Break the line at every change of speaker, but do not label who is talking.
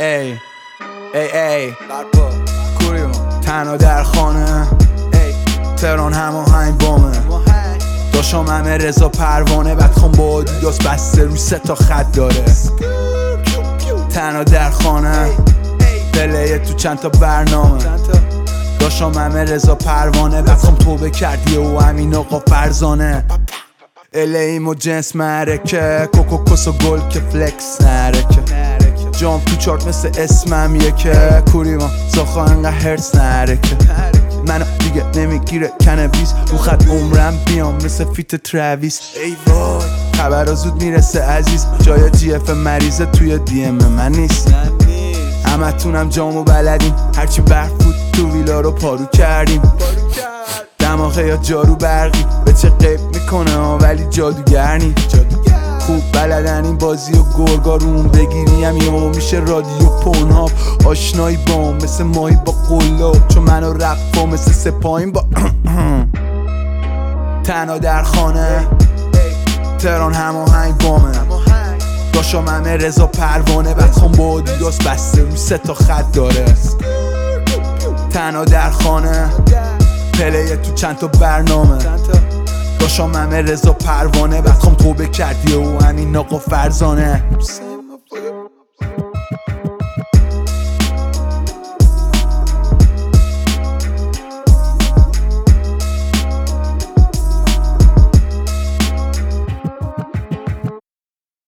ای تنها در خانه تهران هماهنگ بامه داشتم همه رضا پروانه بدخوام با آدیداس بسته روی 3 تا خط داره تنها در خانه پلیه تو چند تا برنامه داشتم همه رضا پروانه بدخوام توبه کردی و همین آقا فرزانه الیم و جنس معرکه کوکوکوس و گل که فلکس نرکه جام تو چارت مثل اسمم یکه کوریما ساخا انقدر هرس نرکه منو دیگه نمیگیره کنبیس رو خط عمرم بیام مثل فیت ترویس ای وای خبر زود میرسه عزیز جای جی اف مریضه توی دی ام من نیست همه تونم جامو بلدیم هرچی برف بود تو ویلا رو پارو کردیم دماغه یا جارو برقی به چه قیب میکنه ولی جادوگر نی خوب بلدن این بازی و گرگا روم بگیریم یا میشه رادیو پونهاب آشنایی بام مثل ماهی با قلاب چون منو رفت مثل سپاهیم با تنها در خانه تهران هماهنگ بامه داشتم همه رضا پروانه بدخوام با آدیداس بسته روی 3 تا خط داره تنها در خانه پلیه تو چند تا برنامه داشتم همه رضا پروانه بدخوام توبه کردی و همین آقا فرزانه